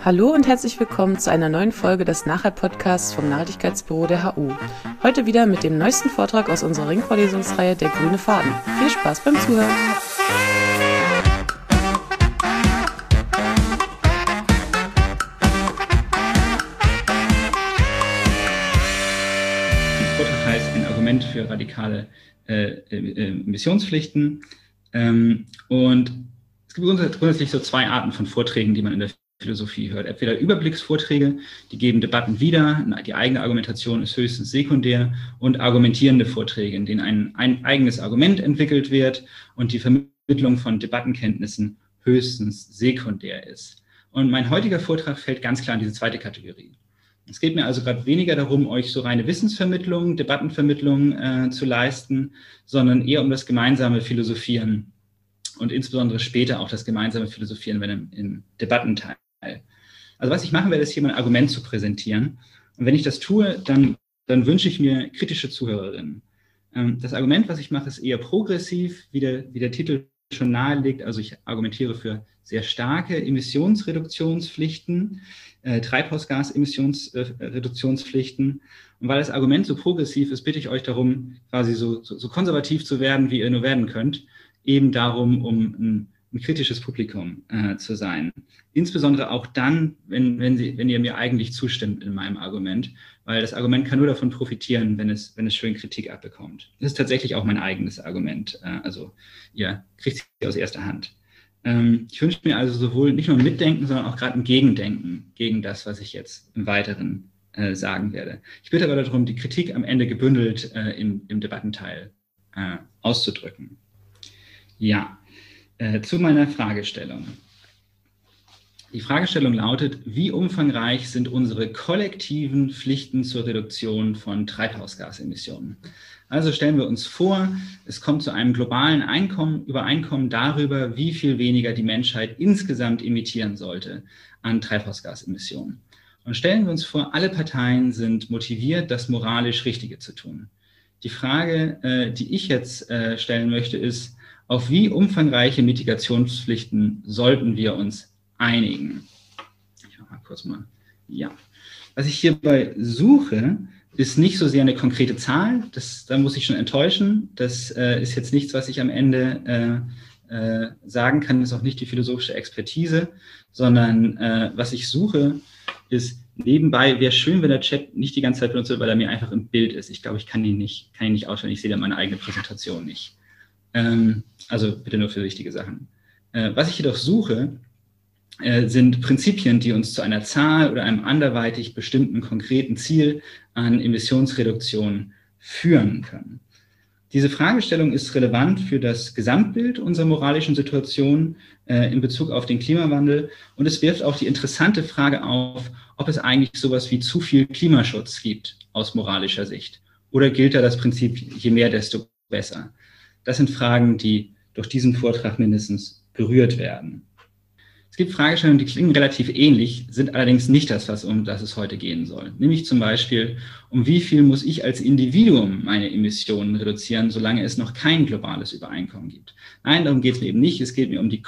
Hallo und herzlich willkommen zu einer neuen Folge des Nachhalt-Podcasts vom Nachhaltigkeitsbüro der HU. Heute wieder mit dem neuesten Vortrag aus unserer Ringvorlesungsreihe Der grüne Faden. Viel Spaß beim Zuhören! Der Vortrag heißt ein Argument für radikale Emissionspflichten. Und es gibt grundsätzlich so zwei Arten von Vorträgen, die man in der Philosophie hört. Entweder Überblicksvorträge, die geben Debatten wieder, die eigene Argumentation ist höchstens sekundär, und argumentierende Vorträge, in denen ein eigenes Argument entwickelt wird und die Vermittlung von Debattenkenntnissen höchstens sekundär ist. Und mein heutiger Vortrag fällt ganz klar in diese zweite Kategorie. Es geht mir also gerade weniger darum, euch so reine Wissensvermittlung, Debattenvermittlung zu leisten, sondern eher um das gemeinsame Philosophieren und insbesondere später auch das gemeinsame Philosophieren im Debattenteil. Also was ich machen werde, ist hier mein Argument zu präsentieren. Und wenn ich das tue, dann wünsche ich mir kritische Zuhörerinnen. Das Argument, was ich mache, ist eher progressiv, wie der Titel schon nahelegt. Also ich argumentiere für sehr starke Emissionsreduktionspflichten, Treibhausgasemissionsreduktionspflichten. Und weil das Argument so progressiv ist, bitte ich euch darum, quasi so konservativ zu werden, wie ihr nur werden könnt. Eben darum, um ein kritisches Publikum zu sein. Insbesondere auch dann, wenn ihr mir eigentlich zustimmt in meinem Argument, weil das Argument kann nur davon profitieren, wenn es schön Kritik abbekommt. Das ist tatsächlich auch mein eigenes Argument. Also ihr kriegt es aus erster Hand. Ich wünsche mir also sowohl nicht nur ein Mitdenken, sondern auch gerade ein Gegendenken gegen das, was ich jetzt im Weiteren sagen werde. Ich bitte aber darum, die Kritik am Ende gebündelt im Debattenteil auszudrücken. Ja, zu meiner Fragestellung. Die Fragestellung lautet: Wie umfangreich sind unsere kollektiven Pflichten zur Reduktion von Treibhausgasemissionen? Also stellen wir uns vor, es kommt zu einem globalen Übereinkommen darüber, wie viel weniger die Menschheit insgesamt emittieren sollte an Treibhausgasemissionen. Und stellen wir uns vor, alle Parteien sind motiviert, das moralisch Richtige zu tun. Die Frage, die ich jetzt stellen möchte, ist: Auf wie umfangreiche Mitigationspflichten sollten wir uns einigen? Ich mache mal kurz ja. Was ich hierbei suche, ist nicht so sehr eine konkrete Zahl. Da muss ich schon enttäuschen. Das ist jetzt nichts, was ich am Ende sagen kann. Das ist auch nicht die philosophische Expertise, sondern was ich suche, ist nebenbei. Wäre schön, wenn der Chat nicht die ganze Zeit benutzt wird, weil er mir einfach im Bild ist. Ich glaube, ich kann ihn nicht ausstellen. Ich sehe da meine eigene Präsentation nicht. Also bitte nur für wichtige Sachen. Was ich jedoch suche, sind Prinzipien, die uns zu einer Zahl oder einem anderweitig bestimmten konkreten Ziel an Emissionsreduktion führen können. Diese Fragestellung ist relevant für das Gesamtbild unserer moralischen Situation in Bezug auf den Klimawandel, und es wirft auch die interessante Frage auf, ob es eigentlich sowas wie zu viel Klimaschutz gibt aus moralischer Sicht. Oder gilt da das Prinzip, je mehr, desto besser? Das sind Fragen, die durch diesen Vortrag mindestens berührt werden. Es gibt Fragestellungen, die klingen relativ ähnlich, sind allerdings nicht das, um das es heute gehen soll. Nämlich zum Beispiel, um wie viel muss ich als Individuum meine Emissionen reduzieren, solange es noch kein globales Übereinkommen gibt. Nein, darum geht es mir eben nicht. Es geht mir um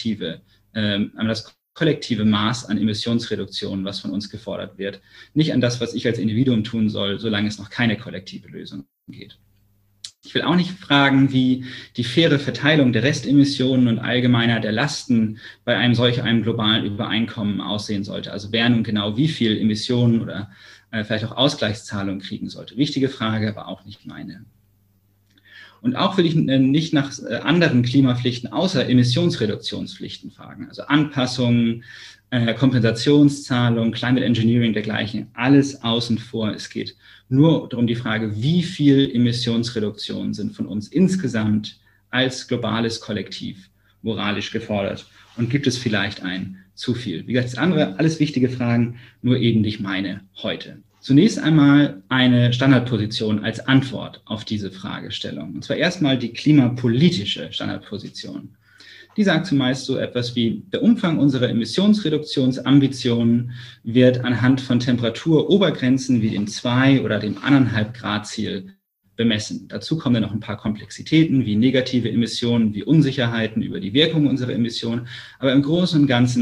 das kollektive Maß an Emissionsreduktion, was von uns gefordert wird. Nicht an das, was ich als Individuum tun soll, solange es noch keine kollektive Lösung gibt. Ich will auch nicht fragen, wie die faire Verteilung der Restemissionen und allgemeiner der Lasten bei einem globalen Übereinkommen aussehen sollte. Also wer nun genau wie viel Emissionen oder vielleicht auch Ausgleichszahlungen kriegen sollte. Wichtige Frage, aber auch nicht meine. Und auch will ich nicht nach anderen Klimapflichten außer Emissionsreduktionspflichten fragen. Also Anpassungen, Kompensationszahlungen, Climate Engineering, dergleichen. Alles außen vor. Es geht nur darum die Frage, wie viel Emissionsreduktionen sind von uns insgesamt als globales Kollektiv moralisch gefordert? Und gibt es vielleicht ein zu viel? Wie gesagt, das andere, alles wichtige Fragen, nur eben nicht meine heute. Zunächst einmal eine Standardposition als Antwort auf diese Fragestellung. Und zwar erstmal die klimapolitische Standardposition. Die sagt zumeist so etwas wie: Der Umfang unserer Emissionsreduktionsambitionen wird anhand von Temperaturobergrenzen wie dem 2 oder dem 1,5 Grad Ziel bemessen. Dazu kommen dann noch ein paar Komplexitäten wie negative Emissionen, wie Unsicherheiten über die Wirkung unserer Emissionen. Aber im Großen und Ganzen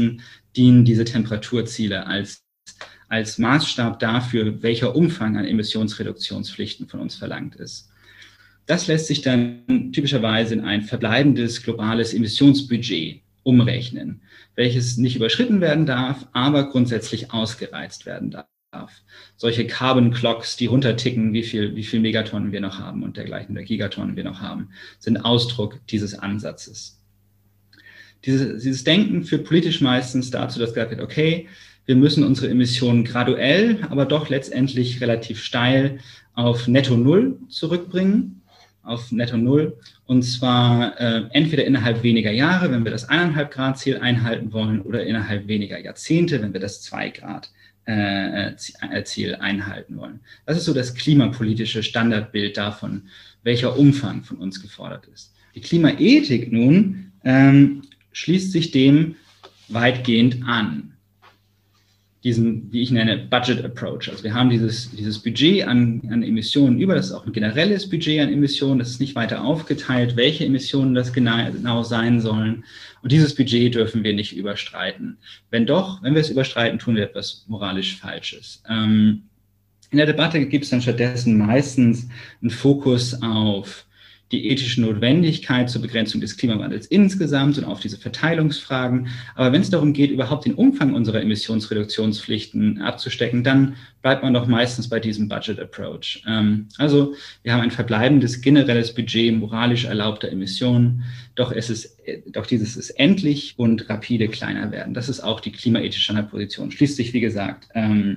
dienen diese Temperaturziele als Maßstab dafür, welcher Umfang an Emissionsreduktionspflichten von uns verlangt ist. Das lässt sich dann typischerweise in ein verbleibendes globales Emissionsbudget umrechnen, welches nicht überschritten werden darf, aber grundsätzlich ausgereizt werden darf. Solche Carbon Clocks, die runterticken, wie viel Megatonnen wir noch haben und dergleichen, oder Gigatonnen wir noch haben, sind Ausdruck dieses Ansatzes. Dieses Denken führt politisch meistens dazu, dass gesagt wird, okay, wir müssen unsere Emissionen graduell, aber doch letztendlich relativ steil auf Netto Null zurückbringen. Auf Netto Null, und zwar entweder innerhalb weniger Jahre, wenn wir das 1,5 Grad Ziel einhalten wollen, oder innerhalb weniger Jahrzehnte, wenn wir das 2 Grad Ziel einhalten wollen. Das ist so das klimapolitische Standardbild davon, welcher Umfang von uns gefordert ist. Die Klimaethik nun schließt sich dem weitgehend an. Diesen, wie ich nenne, Budget Approach. Also wir haben dieses Budget an Emissionen über, das ist auch ein generelles Budget an Emissionen, das ist nicht weiter aufgeteilt, welche Emissionen das genau sein sollen. Und dieses Budget dürfen wir nicht überstreiten. Wenn wir es überstreiten, tun wir etwas moralisch Falsches. In der Debatte gibt es dann stattdessen meistens einen Fokus auf die ethische Notwendigkeit zur Begrenzung des Klimawandels insgesamt und auf diese Verteilungsfragen. Aber wenn es darum geht, überhaupt den Umfang unserer Emissionsreduktionspflichten abzustecken, dann bleibt man doch meistens bei diesem Budget Approach. Also wir haben ein verbleibendes generelles Budget moralisch erlaubter Emissionen, doch dieses ist endlich und rapide kleiner werden. Das ist auch die klimaethische Standardposition. Schließt sich, wie gesagt,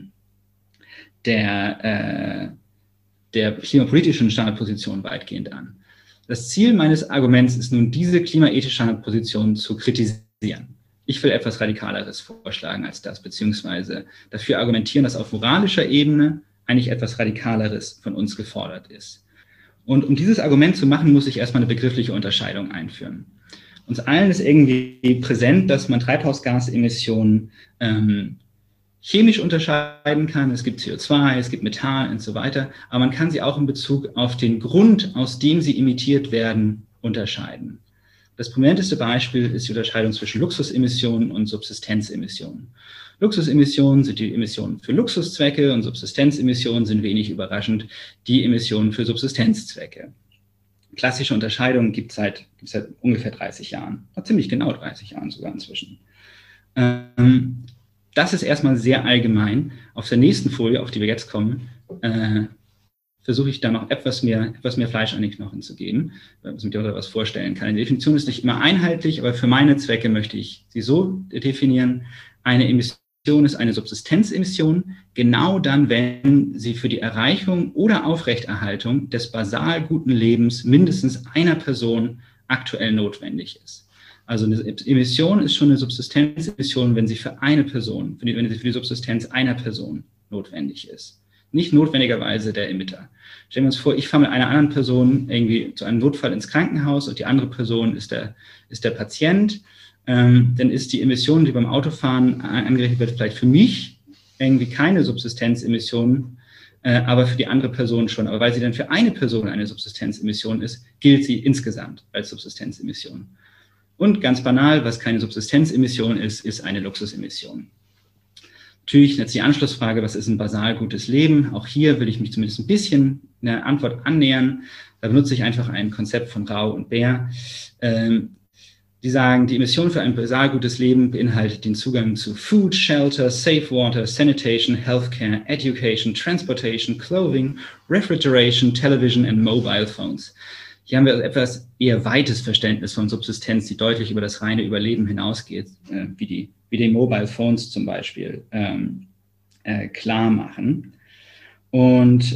der klimapolitischen Standardposition weitgehend an. Das Ziel meines Arguments ist nun, diese klimaethische Standardposition zu kritisieren. Ich will etwas Radikaleres vorschlagen als das, beziehungsweise dafür argumentieren, dass auf moralischer Ebene eigentlich etwas Radikaleres von uns gefordert ist. Und um dieses Argument zu machen, muss ich erstmal eine begriffliche Unterscheidung einführen. Uns allen ist irgendwie präsent, dass man Treibhausgasemissionen chemisch unterscheiden kann. Es gibt CO2, es gibt Methan und so weiter, aber man kann sie auch in Bezug auf den Grund, aus dem sie emittiert werden, unterscheiden. Das prominenteste Beispiel ist die Unterscheidung zwischen Luxusemissionen und Subsistenzemissionen. Luxusemissionen sind die Emissionen für Luxuszwecke und Subsistenzemissionen sind wenig überraschend die Emissionen für Subsistenzzwecke. Klassische Unterscheidungen gibt es seit ungefähr 30 Jahren, ziemlich genau 30 Jahren sogar inzwischen. Das ist erstmal sehr allgemein. Auf der nächsten Folie, auf die wir jetzt kommen, versuche ich da noch etwas mehr Fleisch an die Knochen zu geben, damit ich euch was vorstellen kann. Die Definition ist nicht immer einheitlich, aber für meine Zwecke möchte ich sie so definieren. Eine Emission ist eine Subsistenzemission, genau dann, wenn sie für die Erreichung oder Aufrechterhaltung des basal guten Lebens mindestens einer Person aktuell notwendig ist. Also eine Emission ist schon eine Subsistenzemission, wenn sie für die Subsistenz einer Person notwendig ist. Nicht notwendigerweise der Emitter. Stellen wir uns vor, ich fahre mit einer anderen Person irgendwie zu einem Notfall ins Krankenhaus und die andere Person ist der Patient. Dann ist die Emission, die beim Autofahren angerechnet wird, vielleicht für mich irgendwie keine Subsistenzemission, aber für die andere Person schon. Aber weil sie dann für eine Person eine Subsistenzemission ist, gilt sie insgesamt als Subsistenzemission. Und ganz banal, was keine Subsistenzemission ist eine Luxusemission. Natürlich jetzt die Anschlussfrage, was ist ein basal gutes Leben? Auch hier will ich mich zumindest ein bisschen einer Antwort annähern. Da benutze ich einfach ein Konzept von Rau und Baer. Die sagen, die Emission für ein basal gutes Leben beinhaltet den Zugang zu Food, Shelter, Safe Water, Sanitation, Healthcare, Education, Transportation, Clothing, Refrigeration, Television and Mobile Phones. Hier haben wir also etwas eher weites Verständnis von Subsistenz, die deutlich über das reine Überleben hinausgeht, wie die Mobile Phones zum Beispiel klar machen. Und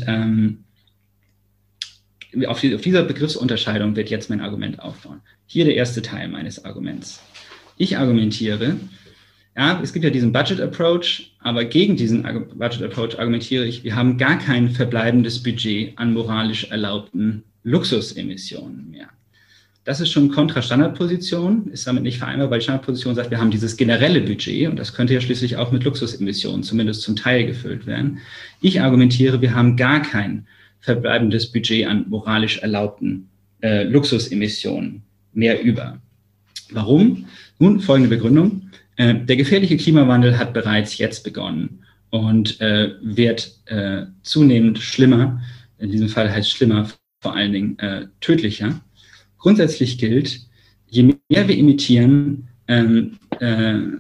auf dieser Begriffsunterscheidung wird jetzt mein Argument aufbauen. Hier der erste Teil meines Arguments. Ich argumentiere, ja, es gibt ja diesen Budget Approach, aber gegen diesen Budget Approach argumentiere ich, wir haben gar kein verbleibendes Budget an moralisch erlaubten Luxusemissionen mehr. Das ist schon Kontra-Standardposition, ist damit nicht vereinbar, weil die Standardposition sagt, wir haben dieses generelle Budget und das könnte ja schließlich auch mit Luxusemissionen zumindest zum Teil gefüllt werden. Ich argumentiere, wir haben gar kein verbleibendes Budget an moralisch erlaubten Luxusemissionen mehr über. Warum? Nun, folgende Begründung. Der gefährliche Klimawandel hat bereits jetzt begonnen und wird zunehmend schlimmer. In diesem Fall heißt schlimmer vor allen Dingen tödlicher. Grundsätzlich gilt, je mehr wir emittieren, er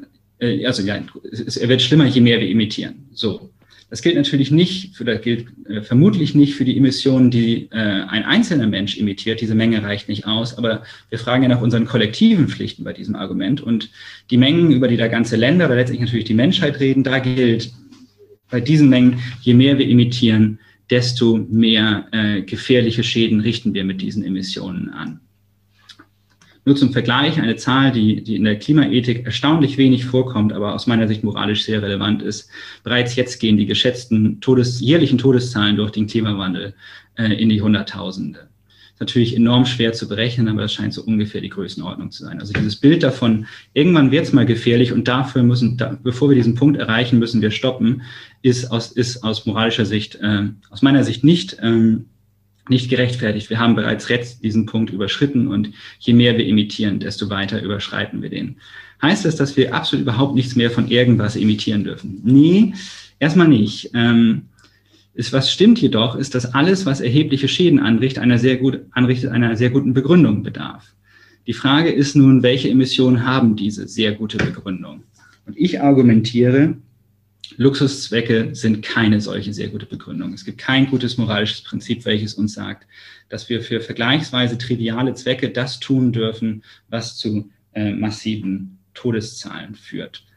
wird schlimmer, je mehr wir emittieren. So. Das gilt natürlich nicht, oder gilt vermutlich nicht für die Emissionen, die ein einzelner Mensch emittiert. Diese Menge reicht nicht aus, aber wir fragen ja nach unseren kollektiven Pflichten bei diesem Argument. Und die Mengen, über die da ganze Länder, aber letztlich natürlich die Menschheit reden, da gilt bei diesen Mengen, je mehr wir emittieren, desto mehr gefährliche Schäden richten wir mit diesen Emissionen an. Nur zum Vergleich, eine Zahl, die in der Klimaethik erstaunlich wenig vorkommt, aber aus meiner Sicht moralisch sehr relevant ist. Bereits jetzt gehen die geschätzten jährlichen Todeszahlen durch den Klimawandel in die Hunderttausende. Ist natürlich enorm schwer zu berechnen, aber das scheint so ungefähr die Größenordnung zu sein. Also dieses Bild davon, irgendwann wird es mal gefährlich und bevor wir diesen Punkt erreichen, müssen wir stoppen, ist aus moralischer Sicht, aus meiner Sicht nicht gerechtfertigt. Wir haben bereits diesen Punkt überschritten und je mehr wir emittieren, desto weiter überschreiten wir den. Heißt das, dass wir absolut überhaupt nichts mehr von irgendwas emittieren dürfen? Nee, erstmal nicht. Was stimmt jedoch, ist, dass alles, was erhebliche Schäden anrichtet, einer sehr guten Begründung bedarf. Die Frage ist nun, welche Emissionen haben diese sehr gute Begründung? Und ich argumentiere, Luxuszwecke sind keine solche sehr gute Begründung. Es gibt kein gutes moralisches Prinzip, welches uns sagt, dass wir für vergleichsweise triviale Zwecke das tun dürfen, was zu massiven Todeszahlen führt.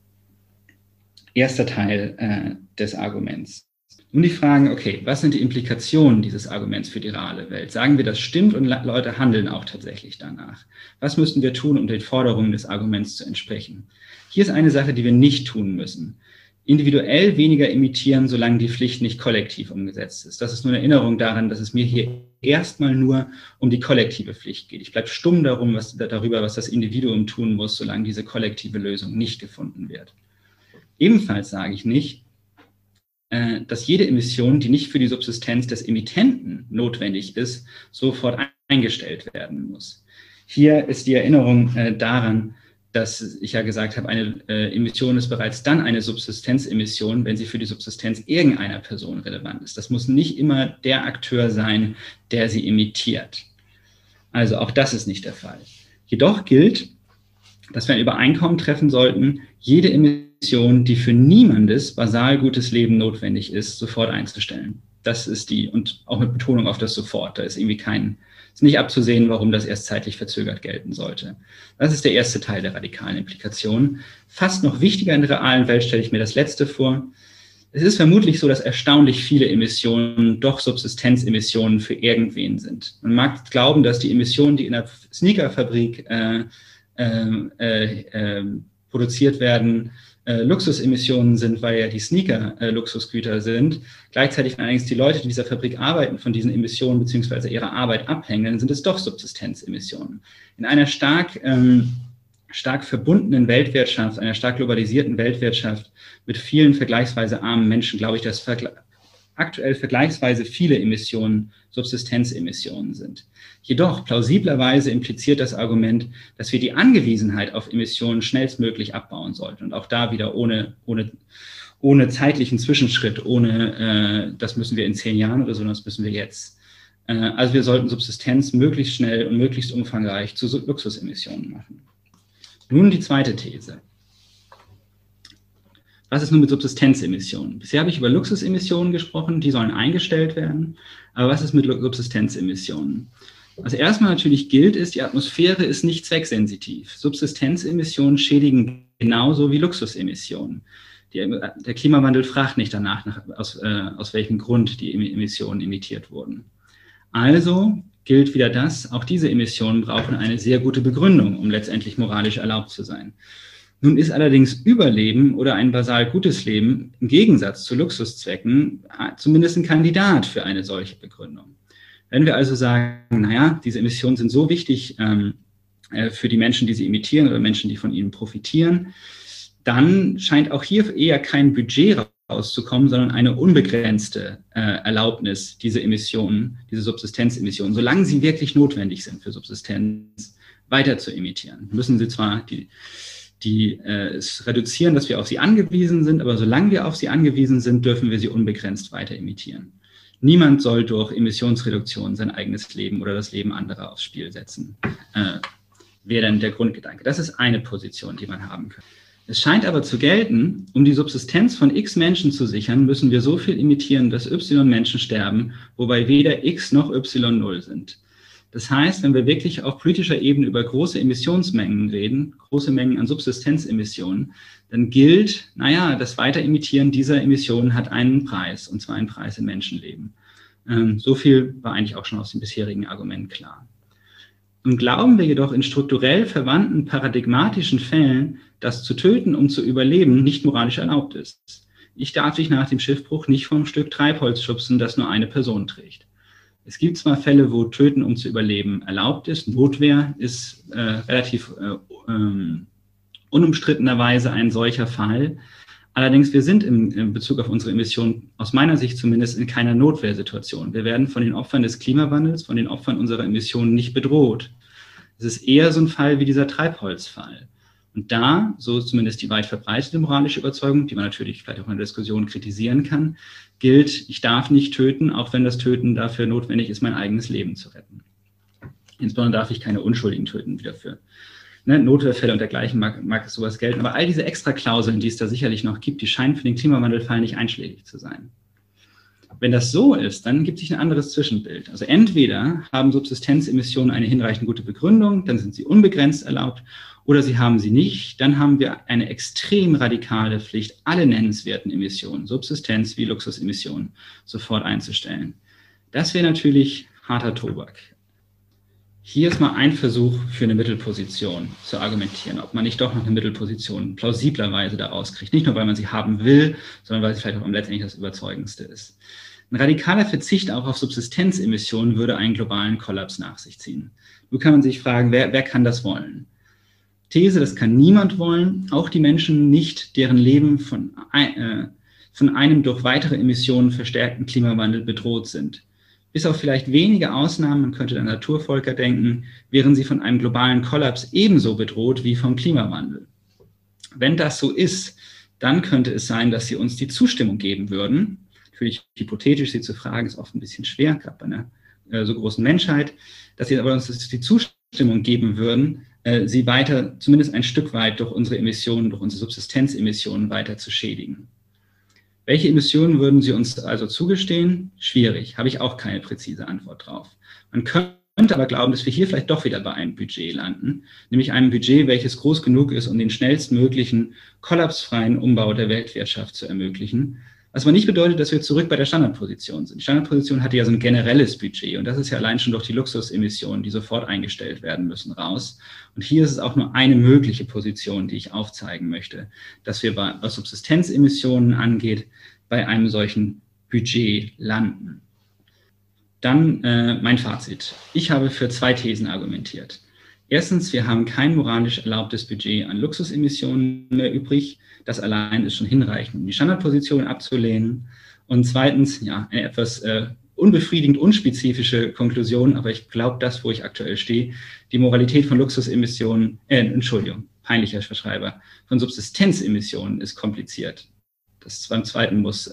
Erster Teil des Arguments. Nun die Fragen, okay, was sind die Implikationen dieses Arguments für die reale Welt? Sagen wir, das stimmt und Leute handeln auch tatsächlich danach. Was müssten wir tun, um den Forderungen des Arguments zu entsprechen? Hier ist eine Sache, die wir nicht tun müssen. Individuell weniger emittieren, solange die Pflicht nicht kollektiv umgesetzt ist. Das ist nur eine Erinnerung daran, dass es mir hier erstmal nur um die kollektive Pflicht geht. Ich bleibe stumm darüber, was das Individuum tun muss, solange diese kollektive Lösung nicht gefunden wird. Ebenfalls sage ich nicht, dass jede Emission, die nicht für die Subsistenz des Emittenten notwendig ist, sofort eingestellt werden muss. Hier ist die Erinnerung daran, dass ich ja gesagt habe, eine Emission ist bereits dann eine Subsistenzemission, wenn sie für die Subsistenz irgendeiner Person relevant ist. Das muss nicht immer der Akteur sein, der sie emittiert. Also auch das ist nicht der Fall. Jedoch gilt, dass wir ein Übereinkommen treffen sollten, jede Emission, die für niemandes basal gutes Leben notwendig ist, sofort einzustellen. Das ist und auch mit Betonung auf das sofort, da ist irgendwie ist nicht abzusehen, warum das erst zeitlich verzögert gelten sollte. Das ist der erste Teil der radikalen Implikation. Fast noch wichtiger in der realen Welt stelle ich mir das letzte vor. Es ist vermutlich so, dass erstaunlich viele Emissionen doch Subsistenzemissionen für irgendwen sind. Man mag glauben, dass die Emissionen, die in der Sneakerfabrik produziert werden, Luxusemissionen sind, weil ja die Sneaker Luxusgüter sind. Gleichzeitig, wenn allerdings die Leute, die in dieser Fabrik arbeiten, von diesen Emissionen bzw. ihrer Arbeit abhängen, dann sind es doch Subsistenzemissionen. In einer stark verbundenen Weltwirtschaft, einer stark globalisierten Weltwirtschaft mit vielen vergleichsweise armen Menschen, glaube ich, dass aktuell vergleichsweise viele Emissionen Subsistenzemissionen sind. Jedoch plausiblerweise impliziert das Argument, dass wir die Angewiesenheit auf Emissionen schnellstmöglich abbauen sollten und auch da wieder ohne zeitlichen Zwischenschritt, das müssen wir in 10 Jahren oder so, das müssen wir jetzt. Also wir sollten Subsistenz möglichst schnell und möglichst umfangreich zu Luxusemissionen machen. Nun die zweite These. Was ist nun mit Subsistenzemissionen? Bisher habe ich über Luxusemissionen gesprochen, die sollen eingestellt werden. Aber was ist mit Subsistenzemissionen? Was erstmal natürlich gilt, ist, die Atmosphäre ist nicht zwecksensitiv. Subsistenzemissionen schädigen genauso wie Luxusemissionen. Der Klimawandel fragt nicht danach, aus welchem Grund die Emissionen emittiert wurden. Also gilt wieder das, auch diese Emissionen brauchen eine sehr gute Begründung, um letztendlich moralisch erlaubt zu sein. Nun ist allerdings Überleben oder ein basal gutes Leben im Gegensatz zu Luxuszwecken zumindest ein Kandidat für eine solche Begründung. Wenn wir also sagen, naja, diese Emissionen sind so wichtig für die Menschen, die sie emittieren oder Menschen, die von ihnen profitieren, dann scheint auch hier eher kein Budget rauszukommen, sondern eine unbegrenzte Erlaubnis, diese Emissionen, diese Subsistenzemissionen, solange sie wirklich notwendig sind für Subsistenz, weiter zu emittieren. Müssen sie zwar die es reduzieren, dass wir auf sie angewiesen sind, aber solange wir auf sie angewiesen sind, dürfen wir sie unbegrenzt weiter emittieren. Niemand soll durch Emissionsreduktion sein eigenes Leben oder das Leben anderer aufs Spiel setzen. Wäre dann der Grundgedanke. Das ist eine Position, die man haben kann. Es scheint aber zu gelten, um die Subsistenz von x Menschen zu sichern, müssen wir so viel emittieren, dass y Menschen sterben, wobei weder x noch y null sind. Das heißt, wenn wir wirklich auf politischer Ebene über große Emissionsmengen reden, große Mengen an Subsistenzemissionen, dann gilt, das Weiteremittieren dieser Emissionen hat einen Preis, und zwar einen Preis in Menschenleben. So viel war eigentlich auch schon aus dem bisherigen Argument klar. Und glauben wir jedoch in strukturell verwandten paradigmatischen Fällen, dass zu töten, um zu überleben, nicht moralisch erlaubt ist. Ich darf dich nach dem Schiffbruch nicht vom Stück Treibholz schubsen, das nur eine Person trägt. Es gibt zwar Fälle, wo Töten, um zu überleben, erlaubt ist. Notwehr ist relativ unumstrittenerweise ein solcher Fall. Allerdings, wir sind in Bezug auf unsere Emissionen, aus meiner Sicht zumindest, in keiner Notwehrsituation. Wir werden von den Opfern des Klimawandels, von den Opfern unserer Emissionen nicht bedroht. Es ist eher so ein Fall wie dieser Treibholzfall. Und da, so zumindest die weit verbreitete moralische Überzeugung, die man natürlich vielleicht auch in der Diskussion kritisieren kann, gilt, ich darf nicht töten, auch wenn das Töten dafür notwendig ist, mein eigenes Leben zu retten. Insbesondere darf ich keine Unschuldigen töten, wie dafür. Notwehrfälle und dergleichen mag es sowas gelten. Aber all diese Extraklauseln, die es da sicherlich noch gibt, die scheinen für den Klimawandelfall nicht einschlägig zu sein. Wenn das so ist, dann gibt es ein anderes Zwischenbild. Also entweder haben Subsistenzemissionen eine hinreichend gute Begründung, dann sind sie unbegrenzt erlaubt, oder sie haben sie nicht, dann haben wir eine extrem radikale Pflicht, alle nennenswerten Emissionen, Subsistenz- wie Luxusemissionen, sofort einzustellen. Das wäre natürlich harter Tobak. Hier ist mal ein Versuch für eine Mittelposition zu argumentieren, ob man nicht doch noch eine Mittelposition plausiblerweise daraus kriegt. Nicht nur, weil man sie haben will, sondern weil sie vielleicht auch letztendlich das Überzeugendste ist. Ein radikaler Verzicht auch auf Subsistenzemissionen würde einen globalen Kollaps nach sich ziehen. Nun kann man sich fragen, wer kann das wollen? These, das kann niemand wollen, auch die Menschen nicht, deren Leben von einem durch weitere Emissionen verstärkten Klimawandel bedroht sind. Bis auf vielleicht wenige Ausnahmen, man könnte an Naturvölker denken, wären sie von einem globalen Kollaps ebenso bedroht wie vom Klimawandel. Wenn das so ist, dann könnte es sein, dass sie uns die Zustimmung geben würden. Natürlich hypothetisch, sie zu fragen, ist oft ein bisschen schwer, gerade bei einer so großen Menschheit, dass sie aber uns die Zustimmung geben würden, sie weiter, zumindest ein Stück weit durch unsere Emissionen, durch unsere Subsistenzemissionen weiter zu schädigen. Welche Emissionen würden Sie uns also zugestehen? Schwierig, habe ich auch keine präzise Antwort drauf. Man könnte aber glauben, dass wir hier vielleicht doch wieder bei einem Budget landen, nämlich einem Budget, welches groß genug ist, um den schnellstmöglichen kollapsfreien Umbau der Weltwirtschaft zu ermöglichen. Was aber nicht bedeutet, dass wir zurück bei der Standardposition sind. Die Standardposition hatte ja so ein generelles Budget und das ist ja allein schon durch die Luxusemissionen, die sofort eingestellt werden müssen, raus. Und hier ist es auch nur eine mögliche Position, die ich aufzeigen möchte, dass wir, was Subsistenzemissionen angeht, bei einem solchen Budget landen. Dann mein Fazit. Ich habe für zwei Thesen argumentiert. Erstens, wir haben kein moralisch erlaubtes Budget an Luxusemissionen mehr übrig. Das allein ist schon hinreichend, um die Standardposition abzulehnen. Und zweitens, ja, eine etwas unbefriedigend unspezifische Konklusion, aber ich glaube, das, wo ich aktuell stehe, die Moralität von Luxusemissionen, peinlicher Verschreiber, von Subsistenzemissionen ist kompliziert. Das beim zweiten muss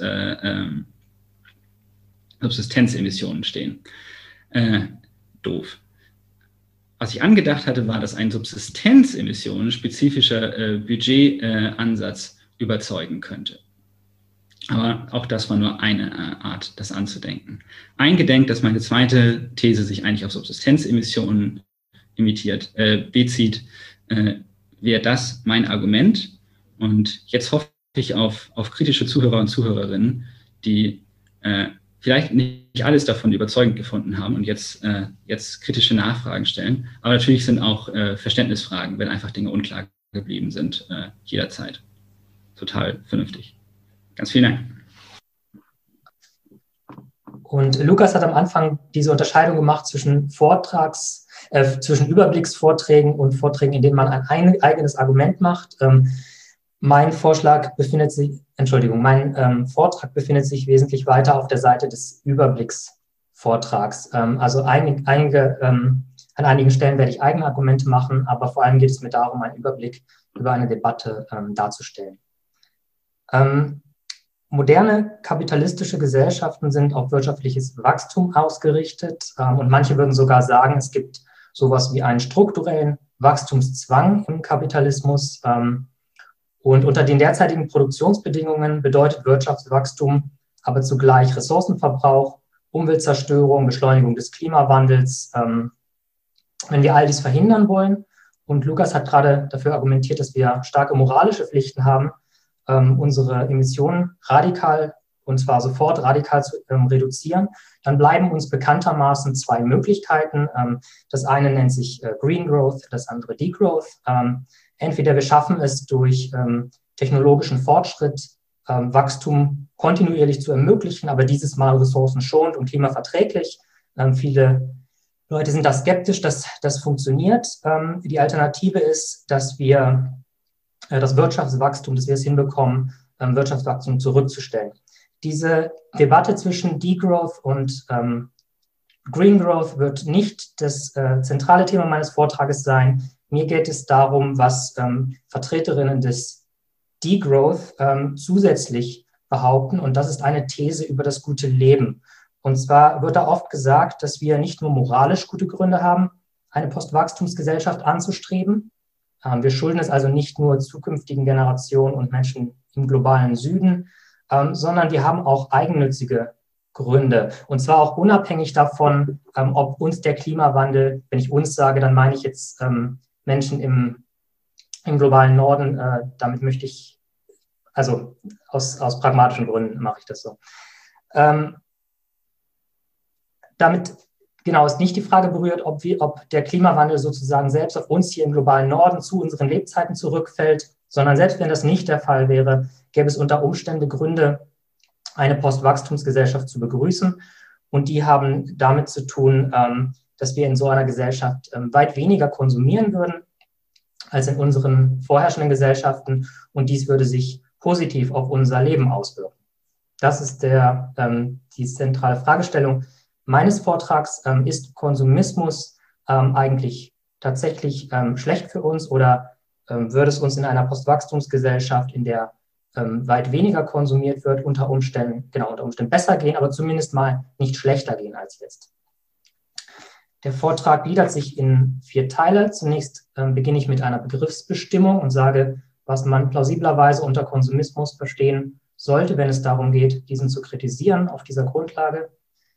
Subsistenzemissionen stehen. Doof. Was ich angedacht hatte, war, dass ein Subsistenzemissionen spezifischer Budgetansatz überzeugen könnte. Aber auch das war nur eine Art, das anzudenken. Eingedenk, dass meine zweite These sich eigentlich auf Subsistenzemissionen bezieht, wäre das mein Argument. Und jetzt hoffe ich auf kritische Zuhörer und Zuhörerinnen, die vielleicht nicht alles davon überzeugend gefunden haben und jetzt kritische Nachfragen stellen. Aber natürlich sind auch Verständnisfragen, wenn einfach Dinge unklar geblieben sind, jederzeit. Total vernünftig. Ganz vielen Dank. Und Lukas hat am Anfang diese Unterscheidung gemacht zwischen zwischen Überblicksvorträgen und Vorträgen, in denen man ein eigenes Argument macht. Mein Vortrag befindet sich wesentlich weiter auf der Seite des Überblicksvortrags. Also an einigen Stellen werde ich eigene Argumente machen, aber vor allem geht es mir darum, einen Überblick über eine Debatte darzustellen. Moderne kapitalistische Gesellschaften sind auf wirtschaftliches Wachstum ausgerichtet und manche würden sogar sagen, es gibt sowas wie einen strukturellen Wachstumszwang im Kapitalismus. Und unter den derzeitigen Produktionsbedingungen bedeutet Wirtschaftswachstum aber zugleich Ressourcenverbrauch, Umweltzerstörung, Beschleunigung des Klimawandels. Wenn wir all dies verhindern wollen, und Lukas hat gerade dafür argumentiert, dass wir starke moralische Pflichten haben, unsere Emissionen radikal, und zwar sofort radikal zu reduzieren, dann bleiben uns bekanntermaßen zwei Möglichkeiten. Das eine nennt sich Green Growth, das andere Degrowth. Entweder wir schaffen es durch technologischen Fortschritt, Wachstum kontinuierlich zu ermöglichen, aber dieses Mal ressourcenschonend und klimaverträglich. Viele Leute sind da skeptisch, dass das funktioniert. Die Alternative ist, dass wir das Wirtschaftswachstum, dass wir es hinbekommen, Wirtschaftswachstum zurückzustellen. Diese Debatte zwischen Degrowth und Green Growth wird nicht das zentrale Thema meines Vortrages sein. Mir geht es darum, was Vertreterinnen des Degrowth zusätzlich behaupten, und das ist eine These über das gute Leben. Und zwar wird da oft gesagt, dass wir nicht nur moralisch gute Gründe haben, eine Postwachstumsgesellschaft anzustreben. Wir schulden es also nicht nur zukünftigen Generationen und Menschen im globalen Süden, sondern wir haben auch eigennützige Gründe. Und zwar auch unabhängig davon, ob uns der Klimawandel, wenn ich uns sage, dann meine ich jetzt Menschen im globalen Norden, damit möchte ich, also aus pragmatischen Gründen mache ich das so. Damit genau ist nicht die Frage berührt, ob der Klimawandel sozusagen selbst auf uns hier im globalen Norden zu unseren Lebzeiten zurückfällt, sondern selbst wenn das nicht der Fall wäre, gäbe es unter Umständen Gründe, eine Postwachstumsgesellschaft zu begrüßen. Und die haben damit zu tun, dass wir in so einer Gesellschaft weit weniger konsumieren würden als in unseren vorherrschenden Gesellschaften. Und dies würde sich positiv auf unser Leben auswirken. Das ist die zentrale Fragestellung meines Vortrags. Ist Konsumismus eigentlich tatsächlich schlecht für uns, oder würde es uns in einer Postwachstumsgesellschaft, in der weit weniger konsumiert wird, unter Umständen besser gehen, aber zumindest mal nicht schlechter gehen als jetzt? Der Vortrag gliedert sich in 4 Teile. Zunächst beginne ich mit einer Begriffsbestimmung und sage, was man plausiblerweise unter Konsumismus verstehen sollte, wenn es darum geht, diesen zu kritisieren auf dieser Grundlage.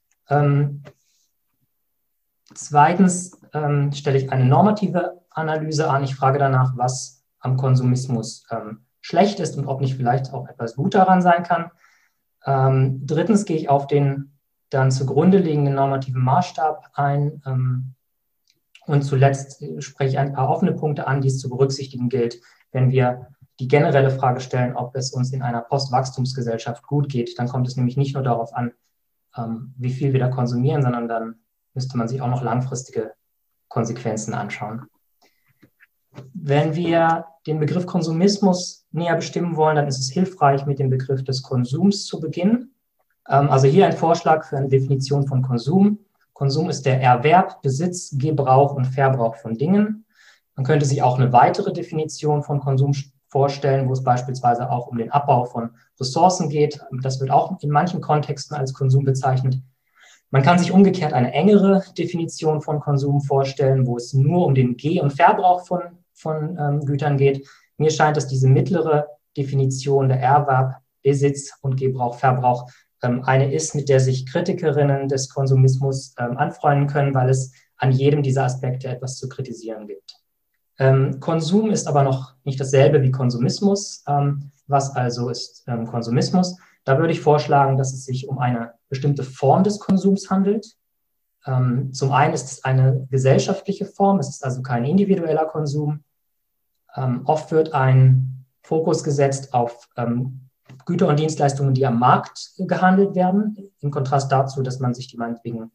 Zweitens stelle ich eine normative Analyse an. Ich frage danach, was am Konsumismus schlecht ist und ob nicht vielleicht auch etwas gut daran sein kann. Drittens gehe ich auf den dann zugrunde liegenden normativen Maßstab ein. Und zuletzt spreche ich ein paar offene Punkte an, die es zu berücksichtigen gilt, wenn wir die generelle Frage stellen, ob es uns in einer Postwachstumsgesellschaft gut geht. Dann kommt es nämlich nicht nur darauf an, wie viel wir da konsumieren, sondern dann müsste man sich auch noch langfristige Konsequenzen anschauen. Wenn wir den Begriff Konsumismus näher bestimmen wollen, dann ist es hilfreich, mit dem Begriff des Konsums zu beginnen. Also hier ein Vorschlag für eine Definition von Konsum. Konsum ist der Erwerb, Besitz, Gebrauch und Verbrauch von Dingen. Man könnte sich auch eine weitere Definition von Konsum vorstellen, wo es beispielsweise auch um den Abbau von Ressourcen geht. Das wird auch in manchen Kontexten als Konsum bezeichnet. Man kann sich umgekehrt eine engere Definition von Konsum vorstellen, wo es nur um den Geh- und Verbrauch von Gütern geht. Mir scheint, dass diese mittlere Definition, der Erwerb, Besitz und Gebrauch, Verbrauch, eine ist, mit der sich Kritikerinnen des Konsumismus anfreunden können, weil es an jedem dieser Aspekte etwas zu kritisieren gibt. Konsum ist aber noch nicht dasselbe wie Konsumismus. Was also ist Konsumismus? Da würde ich vorschlagen, dass es sich um eine bestimmte Form des Konsums handelt. Zum einen ist es eine gesellschaftliche Form, es ist also kein individueller Konsum. Oft wird ein Fokus gesetzt auf Güter und Dienstleistungen, die am Markt gehandelt werden, im Kontrast dazu, dass man sich die meinetwegen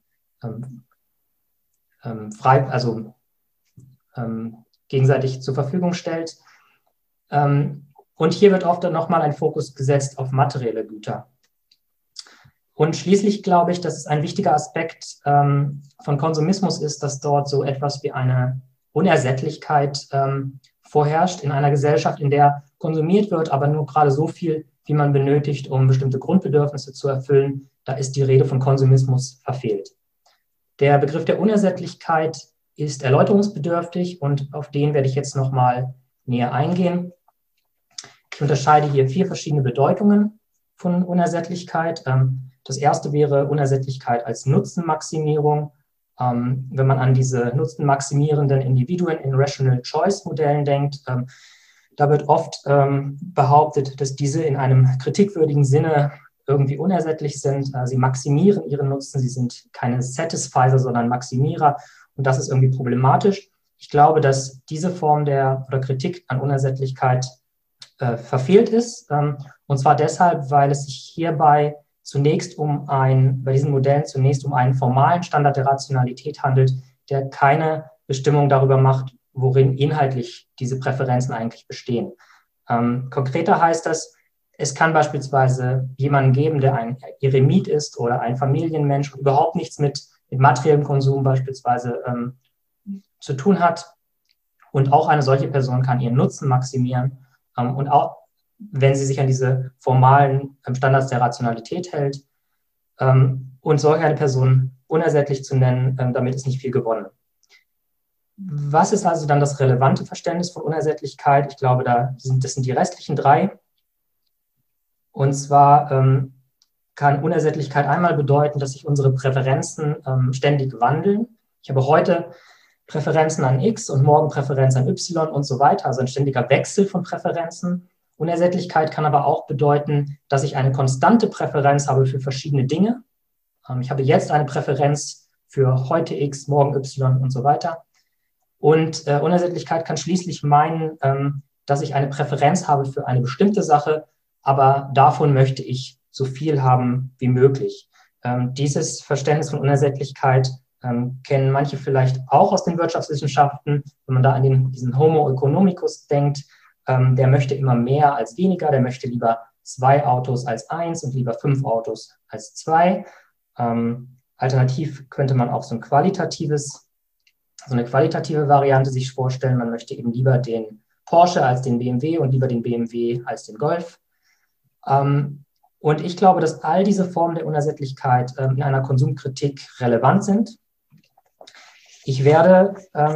gegenseitig zur Verfügung stellt. Und hier wird oft dann nochmal ein Fokus gesetzt auf materielle Güter. Und schließlich glaube ich, dass es ein wichtiger Aspekt von Konsumismus ist, dass dort so etwas wie eine Unersättlichkeit vorherrscht in einer Gesellschaft, in der konsumiert wird, aber nur gerade so viel, wie man benötigt, um bestimmte Grundbedürfnisse zu erfüllen, da ist die Rede von Konsumismus verfehlt. Der Begriff der Unersättlichkeit ist erläuterungsbedürftig und auf den werde ich jetzt nochmal näher eingehen. Ich unterscheide hier 4 verschiedene Bedeutungen von Unersättlichkeit. Das erste wäre Unersättlichkeit als Nutzenmaximierung. Wenn man an diese nutzenmaximierenden Individuen in Rational Choice Modellen denkt, da wird oft behauptet, dass diese in einem kritikwürdigen Sinne irgendwie unersättlich sind. Sie maximieren ihren Nutzen, sie sind keine Satisfizer, sondern Maximierer. Und das ist irgendwie problematisch. Ich glaube, dass diese Form der Kritik an Unersättlichkeit verfehlt ist. Und zwar deshalb, weil es sich hierbei bei diesen Modellen zunächst um einen formalen Standard der Rationalität handelt, der keine Bestimmung darüber macht, worin inhaltlich diese Präferenzen eigentlich bestehen. Konkreter heißt das, es kann beispielsweise jemanden geben, der ein Eremit ist oder ein Familienmensch und überhaupt nichts mit materiellem Konsum beispielsweise zu tun hat. Und auch eine solche Person kann ihren Nutzen maximieren. Und auch wenn sie sich an diese formalen Standards der Rationalität hält. Und solch eine Person unersättlich zu nennen, damit ist nicht viel gewonnen. Was ist also dann das relevante Verständnis von Unersättlichkeit? Ich glaube, das sind die restlichen 3. Und zwar kann Unersättlichkeit einmal bedeuten, dass sich unsere Präferenzen ständig wandeln. Ich habe heute Präferenzen an X und morgen Präferenzen an Y und so weiter, also ein ständiger Wechsel von Präferenzen. Unersättlichkeit kann aber auch bedeuten, dass ich eine konstante Präferenz habe für verschiedene Dinge. Ich habe jetzt eine Präferenz für heute X, morgen Y und so weiter. Und Unersättlichkeit kann schließlich meinen, dass ich eine Präferenz habe für eine bestimmte Sache, aber davon möchte ich so viel haben wie möglich. Dieses Verständnis von Unersättlichkeit kennen manche vielleicht auch aus den Wirtschaftswissenschaften. Wenn man da an diesen Homo economicus denkt, der möchte immer mehr als weniger, der möchte lieber 2 Autos als 1 und lieber 5 Autos als 2. Alternativ könnte man auch so eine qualitative Variante sich vorstellen. Man möchte eben lieber den Porsche als den BMW und lieber den BMW als den Golf. Und ich glaube, dass all diese Formen der Unersättlichkeit in einer Konsumkritik relevant sind. Ich werde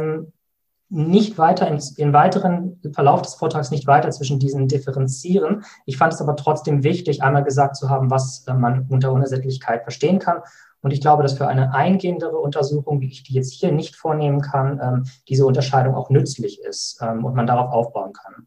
nicht weiter im weiteren Verlauf des Vortrags nicht weiter zwischen diesen differenzieren. Ich fand es aber trotzdem wichtig, einmal gesagt zu haben, was man unter Unersättlichkeit verstehen kann. Und ich glaube, dass für eine eingehendere Untersuchung, wie ich die jetzt hier nicht vornehmen kann, diese Unterscheidung auch nützlich ist und man darauf aufbauen kann.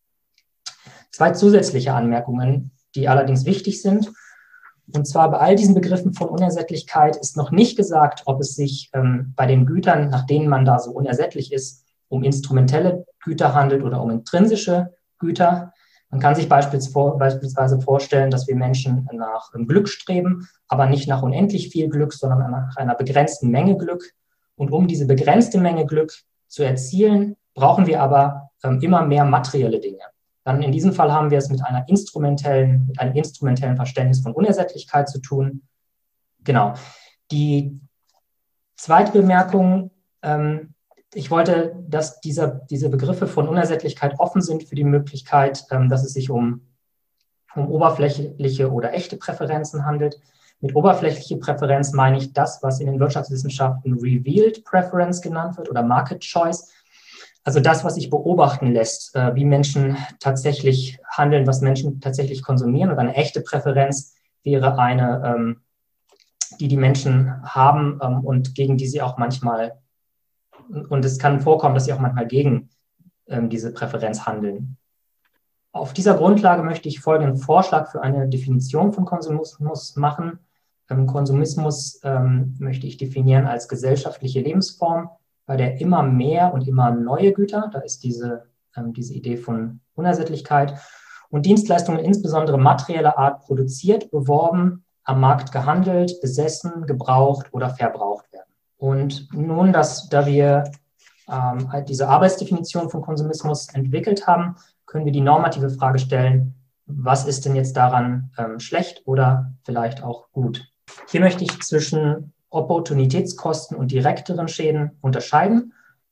2 zusätzliche Anmerkungen, die allerdings wichtig sind. Und zwar bei all diesen Begriffen von Unersättlichkeit ist noch nicht gesagt, ob es sich bei den Gütern, nach denen man da so unersättlich ist, um instrumentelle Güter handelt oder um intrinsische Güter. Man kann sich beispielsweise vorstellen, dass wir Menschen nach Glück streben, aber nicht nach unendlich viel Glück, sondern nach einer begrenzten Menge Glück. Und um diese begrenzte Menge Glück zu erzielen, brauchen wir aber immer mehr materielle Dinge. Dann in diesem Fall haben wir es mit einem instrumentellen Verständnis von Unersättlichkeit zu tun. Genau. Die zweite Bemerkung, ich wollte, dass diese Begriffe von Unersättlichkeit offen sind für die Möglichkeit, dass es sich um oberflächliche oder echte Präferenzen handelt. Mit oberflächliche Präferenz meine ich das, was in den Wirtschaftswissenschaften Revealed Preference genannt wird oder Market Choice. Also das, was sich beobachten lässt, wie Menschen tatsächlich handeln, was Menschen tatsächlich konsumieren. Und eine echte Präferenz wäre eine, die Menschen haben und gegen die sie auch manchmal, und es kann vorkommen, dass sie auch manchmal gegen diese Präferenz handeln. Auf dieser Grundlage möchte ich folgenden Vorschlag für eine Definition von Konsumismus machen. Konsumismus möchte ich definieren als gesellschaftliche Lebensform, bei der immer mehr und immer neue Güter, da ist diese Idee von Unersättlichkeit, und Dienstleistungen insbesondere materieller Art produziert, beworben, am Markt gehandelt, besessen, gebraucht oder verbraucht werden. Und nun, da wir diese Arbeitsdefinition von Konsumismus entwickelt haben, können wir die normative Frage stellen, was ist denn jetzt daran schlecht oder vielleicht auch gut? Hier möchte ich zwischen Opportunitätskosten und direkteren Schäden unterscheiden.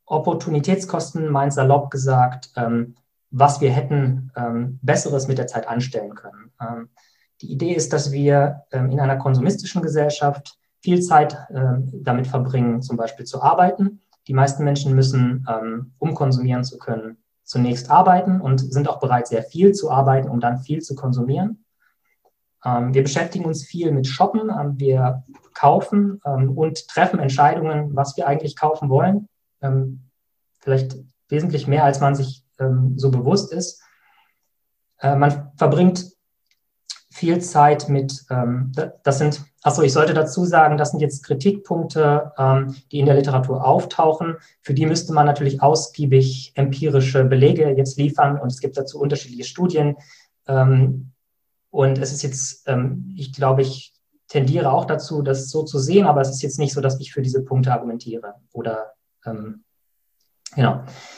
Opportunitätskosten meint salopp gesagt, was wir hätten Besseres mit der Zeit anstellen können. Die Idee ist, dass wir in einer konsumistischen Gesellschaft viel Zeit damit verbringen, zum Beispiel zu arbeiten. Die meisten Menschen müssen, um konsumieren zu können, zunächst arbeiten und sind auch bereit, sehr viel zu arbeiten, um dann viel zu konsumieren. Wir beschäftigen uns viel mit Shoppen. Wir kaufen und treffen Entscheidungen, was wir eigentlich kaufen wollen. Vielleicht wesentlich mehr, als man sich so bewusst ist. Man verbringt viel Zeit mit, ich sollte dazu sagen, das sind jetzt Kritikpunkte, die in der Literatur auftauchen. Für die müsste man natürlich ausgiebig empirische Belege jetzt liefern und es gibt dazu unterschiedliche Studien. Und es ist jetzt, ich glaube, ich tendiere auch dazu, das so zu sehen, aber es ist jetzt nicht so, dass ich für diese Punkte argumentiere oder genau.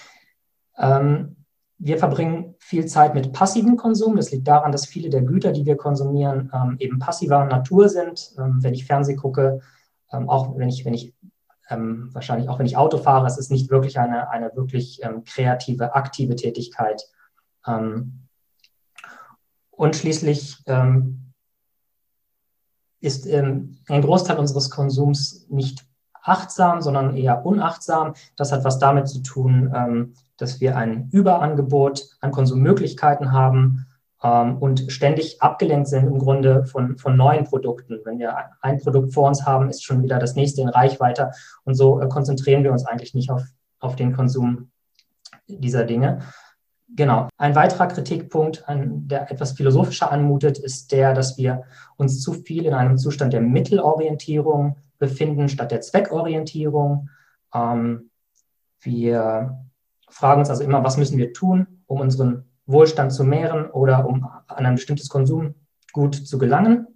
Wir verbringen viel Zeit mit passivem Konsum. Das liegt daran, dass viele der Güter, die wir konsumieren, eben passiver Natur sind. Wenn ich Fernsehen gucke, auch wenn ich wahrscheinlich auch wenn ich Auto fahre, es ist nicht wirklich eine wirklich kreative, aktive Tätigkeit. Und schließlich ist ein Großteil unseres Konsums nicht achtsam, sondern eher unachtsam. Das hat was damit zu tun, dass wir ein Überangebot an Konsummöglichkeiten haben und ständig abgelenkt sind im Grunde von neuen Produkten. Wenn wir ein Produkt vor uns haben, ist schon wieder das nächste in Reichweite und so konzentrieren wir uns eigentlich nicht auf den Konsum dieser Dinge. Genau. Ein weiterer Kritikpunkt, der etwas philosophischer anmutet, ist der, dass wir uns zu viel in einem Zustand der Mittelorientierung befinden, statt der Zweckorientierung. Wir fragen uns also immer, was müssen wir tun, um unseren Wohlstand zu mehren oder um an ein bestimmtes Konsumgut zu gelangen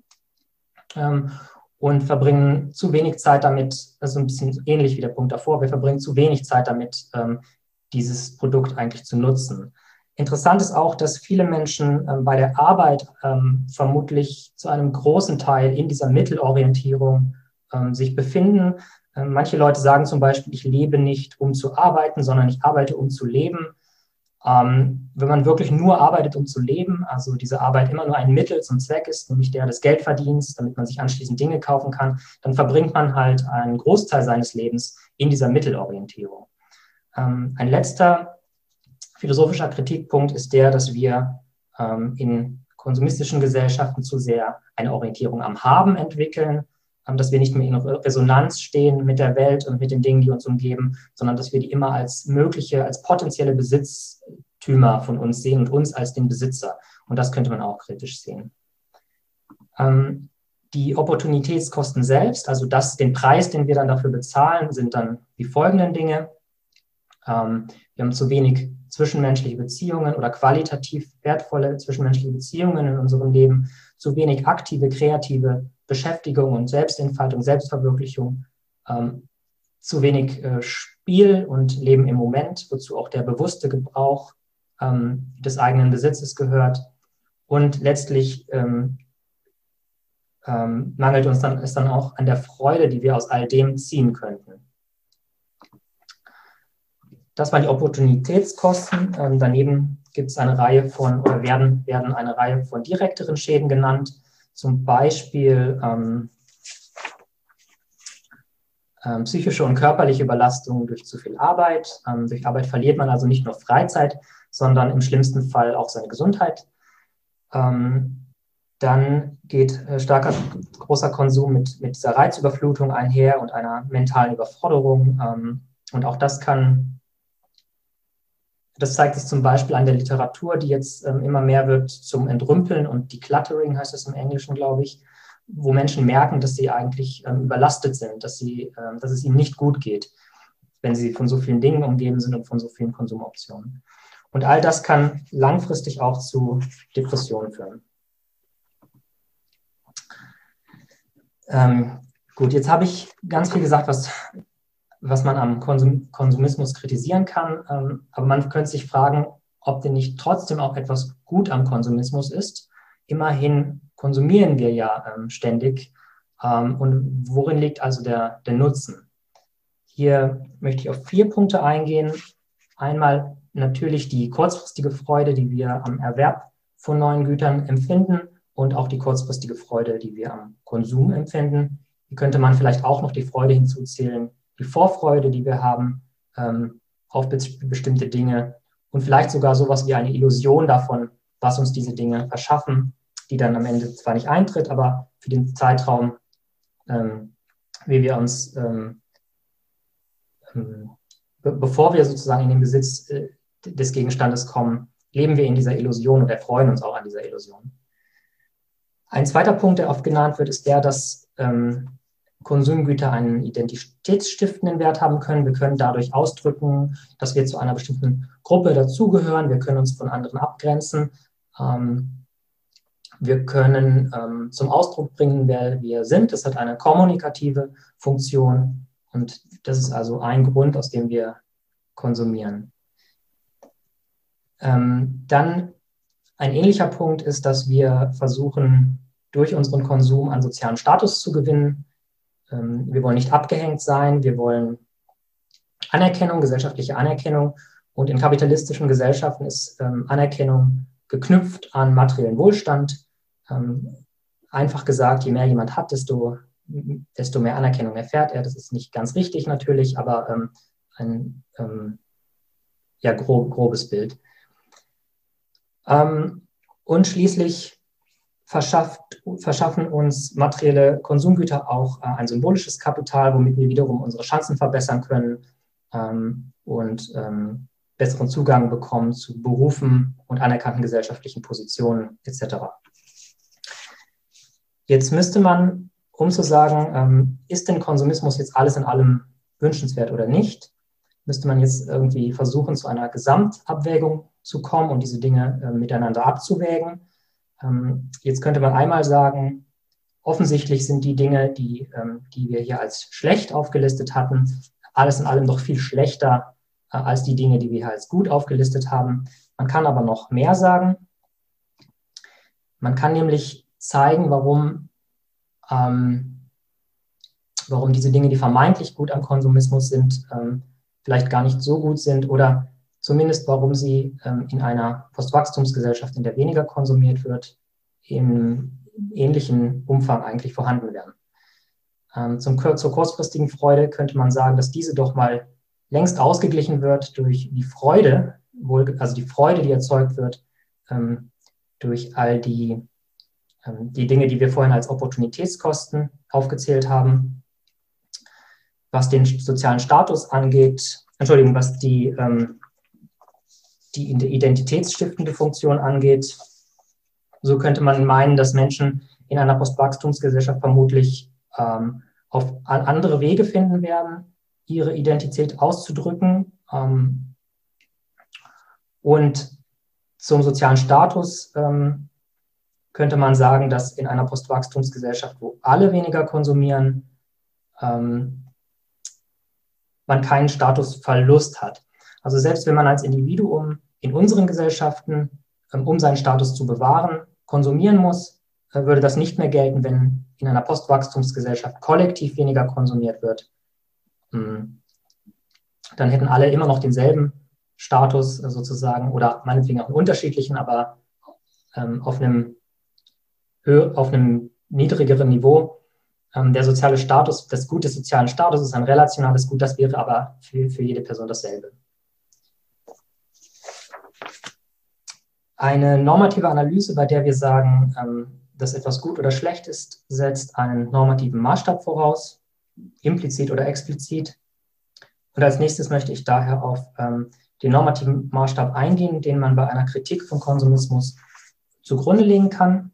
und verbringen zu wenig Zeit damit, also ein bisschen ähnlich wie der Punkt davor, wir verbringen zu wenig Zeit damit, dieses Produkt eigentlich zu nutzen. Interessant ist auch, dass viele Menschen bei der Arbeit vermutlich zu einem großen Teil in dieser Mittelorientierung sich befinden. Manche Leute sagen zum Beispiel, ich lebe nicht, um zu arbeiten, sondern ich arbeite, um zu leben. Wenn man wirklich nur arbeitet, um zu leben, also diese Arbeit immer nur ein Mittel zum Zweck ist, nämlich der des Geldverdienens, damit man sich anschließend Dinge kaufen kann, dann verbringt man halt einen Großteil seines Lebens in dieser Mittelorientierung. Ein letzter philosophischer Kritikpunkt ist der, dass wir in konsumistischen Gesellschaften zu sehr eine Orientierung am Haben entwickeln, dass wir nicht mehr in Resonanz stehen mit der Welt und mit den Dingen, die uns umgeben, sondern dass wir die immer als mögliche, als potenzielle Besitztümer von uns sehen und uns als den Besitzer. Und das könnte man auch kritisch sehen. Die Opportunitätskosten selbst, also den Preis, den wir dann dafür bezahlen, sind dann die folgenden Dinge. Wir haben zu wenig zwischenmenschliche Beziehungen oder qualitativ wertvolle zwischenmenschliche Beziehungen in unserem Leben, zu wenig aktive, kreative Beschäftigung und Selbstentfaltung, Selbstverwirklichung, zu wenig Spiel und Leben im Moment, wozu auch der bewusste Gebrauch des eigenen Besitzes gehört. Und letztlich mangelt uns es dann auch an der Freude, die wir aus all dem ziehen könnten. Das waren die Opportunitätskosten. Daneben gibt es eine Reihe von, oder werden eine Reihe von direkteren Schäden genannt. Zum Beispiel psychische und körperliche Belastung durch zu viel Arbeit. Durch Arbeit verliert man also nicht nur Freizeit, sondern im schlimmsten Fall auch seine Gesundheit. Dann geht großer Konsum mit dieser Reizüberflutung einher und einer mentalen Überforderung. Und auch das zeigt sich zum Beispiel an der Literatur, die jetzt immer mehr wird zum Entrümpeln und Decluttering heißt es im Englischen, glaube ich, wo Menschen merken, dass sie eigentlich überlastet sind, dass es ihnen nicht gut geht, wenn sie von so vielen Dingen umgeben sind und von so vielen Konsumoptionen. Und all das kann langfristig auch zu Depressionen führen. Gut, jetzt habe ich ganz viel gesagt, was man am Konsumismus kritisieren kann. Aber man könnte sich fragen, ob denn nicht trotzdem auch etwas gut am Konsumismus ist. Immerhin konsumieren wir ja ständig. Und worin liegt also der Nutzen? Hier möchte ich auf 4 Punkte eingehen. Einmal natürlich die kurzfristige Freude, die wir am Erwerb von neuen Gütern empfinden und auch die kurzfristige Freude, die wir am Konsum empfinden. Hier könnte man vielleicht auch noch die Freude hinzuzählen, die Vorfreude, die wir haben auf bestimmte Dinge und vielleicht sogar sowas wie eine Illusion davon, was uns diese Dinge verschaffen, die dann am Ende zwar nicht eintritt, aber für den Zeitraum, wie wir uns, bevor wir sozusagen in den Besitz des Gegenstandes kommen, leben wir in dieser Illusion und erfreuen uns auch an dieser Illusion. Ein zweiter Punkt, der oft genannt wird, ist der, dass Konsumgüter einen identitätsstiftenden Wert haben können. Wir können dadurch ausdrücken, dass wir zu einer bestimmten Gruppe dazugehören. Wir können uns von anderen abgrenzen. Wir können zum Ausdruck bringen, wer wir sind. Das hat eine kommunikative Funktion und das ist also ein Grund, aus dem wir konsumieren. Dann ein ähnlicher Punkt ist, dass wir versuchen, durch unseren Konsum an sozialen Status zu gewinnen. Wir wollen nicht abgehängt sein, wir wollen Anerkennung, gesellschaftliche Anerkennung. Und in kapitalistischen Gesellschaften ist Anerkennung geknüpft an materiellen Wohlstand. Einfach gesagt, je mehr jemand hat, desto mehr Anerkennung erfährt er. Das ist nicht ganz richtig natürlich, aber ein grobes Bild. Und schließlich verschaffen uns materielle Konsumgüter auch ein symbolisches Kapital, womit wir wiederum unsere Chancen verbessern können und besseren Zugang bekommen zu Berufen und anerkannten gesellschaftlichen Positionen etc. Jetzt müsste man, um zu sagen, ist denn Konsumismus jetzt alles in allem wünschenswert oder nicht, müsste man jetzt irgendwie versuchen, zu einer Gesamtabwägung zu kommen und diese Dinge miteinander abzuwägen. Jetzt könnte man einmal sagen, offensichtlich sind die Dinge, die wir hier als schlecht aufgelistet hatten, alles in allem doch viel schlechter als die Dinge, die wir hier als gut aufgelistet haben. Man kann aber noch mehr sagen. Man kann nämlich zeigen, warum diese Dinge, die vermeintlich gut am Konsumismus sind, vielleicht gar nicht so gut sind oder zumindest warum sie in einer Postwachstumsgesellschaft, in der weniger konsumiert wird, im ähnlichen Umfang eigentlich vorhanden wären. Zur kurzfristigen Freude könnte man sagen, dass diese doch mal längst ausgeglichen wird durch die Freude, also die Freude, die erzeugt wird durch all die Dinge, die wir vorhin als Opportunitätskosten aufgezählt haben. Was den sozialen Status angeht, was die identitätsstiftende Funktion angeht, so könnte man meinen, dass Menschen in einer Postwachstumsgesellschaft vermutlich auf andere Wege finden werden, ihre Identität auszudrücken. Und zum sozialen Status könnte man sagen, dass in einer Postwachstumsgesellschaft, wo alle weniger konsumieren, man keinen Statusverlust hat. Also selbst wenn man als Individuum in unseren Gesellschaften, um seinen Status zu bewahren, konsumieren muss, würde das nicht mehr gelten, wenn in einer Postwachstumsgesellschaft kollektiv weniger konsumiert wird. Dann hätten alle immer noch denselben Status sozusagen oder meinetwegen auch einen unterschiedlichen, aber auf einem niedrigeren Niveau. Der soziale Status, das Gut des sozialen Status ist ein relationales Gut, das wäre aber für jede Person dasselbe. Eine normative Analyse, bei der wir sagen, dass etwas gut oder schlecht ist, setzt einen normativen Maßstab voraus, implizit oder explizit. Und als nächstes möchte ich daher auf den normativen Maßstab eingehen, den man bei einer Kritik von Konsumismus zugrunde legen kann.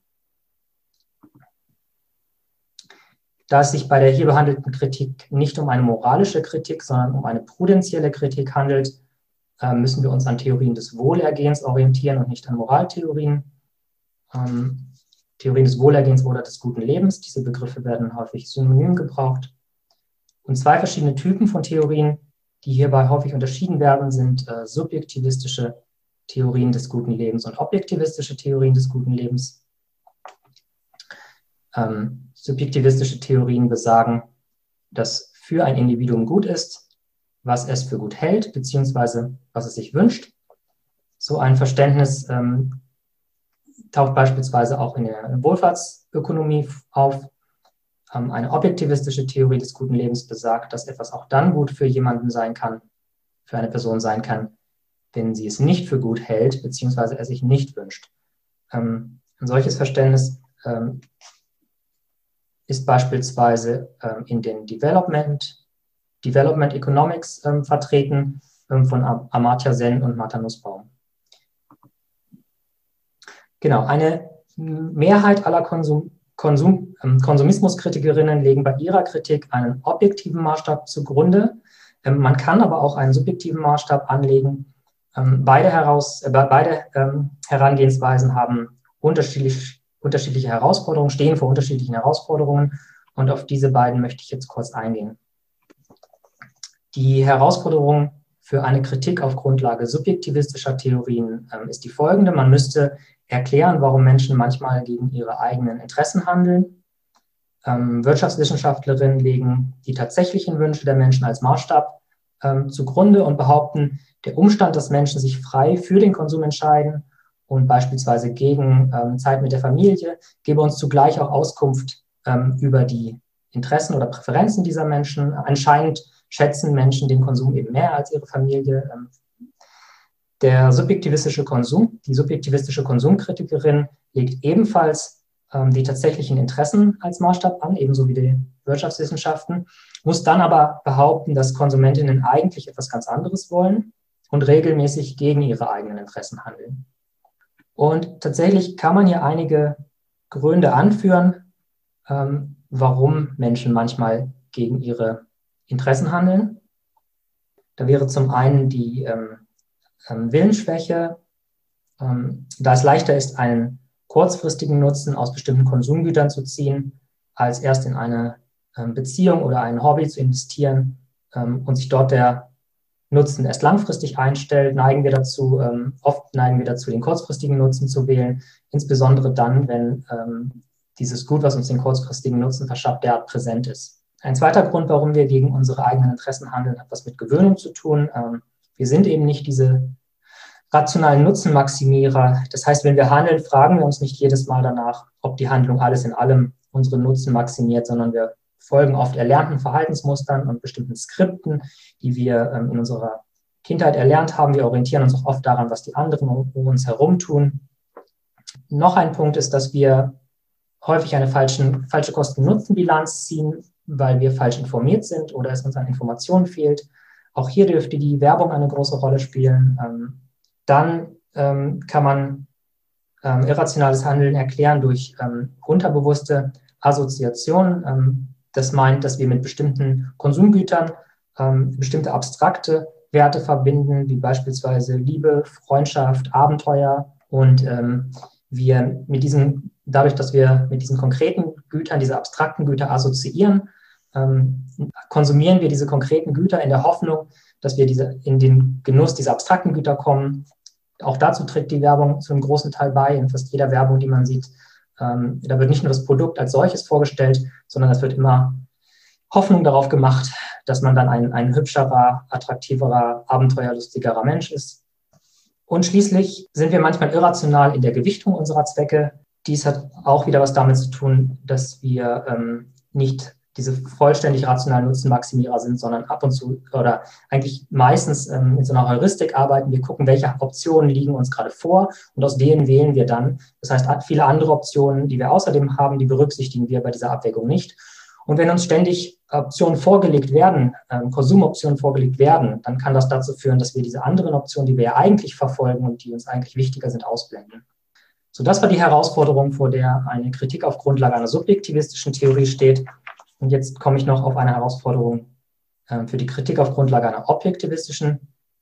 Da es sich bei der hier behandelten Kritik nicht um eine moralische Kritik, sondern um eine prudentielle Kritik handelt, müssen wir uns an Theorien des Wohlergehens orientieren und nicht an Moraltheorien. Theorien des Wohlergehens oder des guten Lebens, diese Begriffe werden häufig synonym gebraucht. Und 2 verschiedene Typen von Theorien, die hierbei häufig unterschieden werden, sind subjektivistische Theorien des guten Lebens und objektivistische Theorien des guten Lebens. Subjektivistische Theorien besagen, dass für ein Individuum gut ist, was es für gut hält, beziehungsweise was es sich wünscht. So ein Verständnis taucht beispielsweise auch in der Wohlfahrtsökonomie auf. Eine objektivistische Theorie des guten Lebens besagt, dass etwas auch dann gut für jemanden sein kann, für eine Person sein kann, wenn sie es nicht für gut hält, beziehungsweise er sich nicht wünscht. Ein solches Verständnis ist beispielsweise in den Development Economics vertreten von Amartya Sen und Martha Nussbaum. Genau, eine Mehrheit aller Konsumismuskritikerinnen legen bei ihrer Kritik einen objektiven Maßstab zugrunde. Man kann aber auch einen subjektiven Maßstab anlegen. Beide Herangehensweisen haben unterschiedliche Herausforderungen, stehen vor unterschiedlichen Herausforderungen und auf diese beiden möchte ich jetzt kurz eingehen. Die Herausforderung für eine Kritik auf Grundlage subjektivistischer Theorien ist die folgende. Man müsste erklären, warum Menschen manchmal gegen ihre eigenen Interessen handeln. Wirtschaftswissenschaftlerinnen legen die tatsächlichen Wünsche der Menschen als Maßstab zugrunde und behaupten, der Umstand, dass Menschen sich frei für den Konsum entscheiden und beispielsweise gegen Zeit mit der Familie, gebe uns zugleich auch Auskunft über die Interessen oder Präferenzen dieser Menschen. Anscheinend schätzen Menschen den Konsum eben mehr als ihre Familie. Die subjektivistische Konsumkritikerin legt ebenfalls die tatsächlichen Interessen als Maßstab an, ebenso wie die Wirtschaftswissenschaften, muss dann aber behaupten, dass Konsumentinnen eigentlich etwas ganz anderes wollen und regelmäßig gegen ihre eigenen Interessen handeln. Und tatsächlich kann man hier einige Gründe anführen, warum Menschen manchmal gegen ihre Interessen handeln. Da wäre zum einen die Willensschwäche, da es leichter ist, einen kurzfristigen Nutzen aus bestimmten Konsumgütern zu ziehen, als erst in eine Beziehung oder ein Hobby zu investieren und sich dort der Nutzen erst langfristig einstellt, oft neigen wir dazu, den kurzfristigen Nutzen zu wählen, insbesondere dann, wenn dieses Gut, was uns den kurzfristigen Nutzen verschafft, derart präsent ist. Ein zweiter Grund, warum wir gegen unsere eigenen Interessen handeln, hat was mit Gewöhnung zu tun. Wir sind eben nicht diese rationalen Nutzenmaximierer. Das heißt, wenn wir handeln, fragen wir uns nicht jedes Mal danach, ob die Handlung alles in allem unseren Nutzen maximiert, sondern wir folgen oft erlernten Verhaltensmustern und bestimmten Skripten, die wir in unserer Kindheit erlernt haben. Wir orientieren uns auch oft daran, was die anderen um uns herum tun. Noch ein Punkt ist, dass wir häufig eine falsche Kosten-Nutzen-Bilanz ziehen, weil wir falsch informiert sind oder es uns an Informationen fehlt. Auch hier dürfte die Werbung eine große Rolle spielen. Dann kann man irrationales Handeln erklären durch unterbewusste Assoziationen. Das meint, dass wir mit bestimmten Konsumgütern bestimmte abstrakte Werte verbinden, wie beispielsweise Liebe, Freundschaft, Abenteuer. Und dadurch, dass wir mit diesen konkreten Gütern, diese abstrakten Güter assoziieren, konsumieren wir diese konkreten Güter in der Hoffnung, dass wir in den Genuss dieser abstrakten Güter kommen. Auch dazu trägt die Werbung zu einem großen Teil bei. In fast jeder Werbung, die man sieht, da wird nicht nur das Produkt als solches vorgestellt, sondern es wird immer Hoffnung darauf gemacht, dass man dann ein hübscherer, attraktiverer, abenteuerlustigerer Mensch ist. Und schließlich sind wir manchmal irrational in der Gewichtung unserer Zwecke. Dies hat auch wieder was damit zu tun, dass wir nicht diese vollständig rationalen Nutzenmaximierer sind, sondern ab und zu oder eigentlich meistens mit so einer Heuristik arbeiten. Wir gucken, welche Optionen liegen uns gerade vor und aus denen wählen wir dann. Das heißt, viele andere Optionen, die wir außerdem haben, die berücksichtigen wir bei dieser Abwägung nicht. Und wenn uns ständig Optionen vorgelegt werden, Konsumoptionen vorgelegt werden, dann kann das dazu führen, dass wir diese anderen Optionen, die wir ja eigentlich verfolgen und die uns eigentlich wichtiger sind, ausblenden. So, das war die Herausforderung, vor der eine Kritik auf Grundlage einer subjektivistischen Theorie steht. Und jetzt komme ich noch auf eine Herausforderung für die Kritik auf Grundlage einer objektivistischen